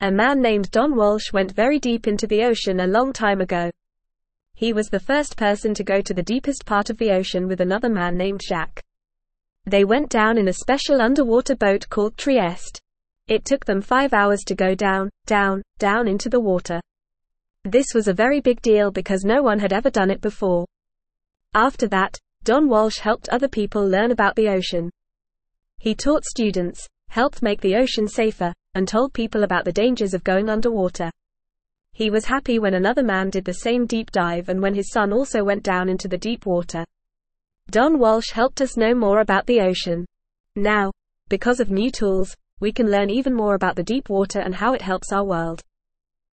A man named Don Walsh went very deep into the ocean a long time ago. He was the first person to go to the deepest part of the ocean with another man named Jacques. They went down in a special underwater boat called Trieste. It took them 5 hours to go down, down, down into the water. This was a very big deal because no one had ever done it before. After that, Don Walsh helped other people learn about the ocean. He taught students, helped make the ocean safer, and told people about the dangers of going underwater. He was happy when another man did the same deep dive and when his son also went down into the deep water. Don Walsh helped us know more about the ocean. Now, because of new tools, we can learn even more about the deep water and how it helps our world.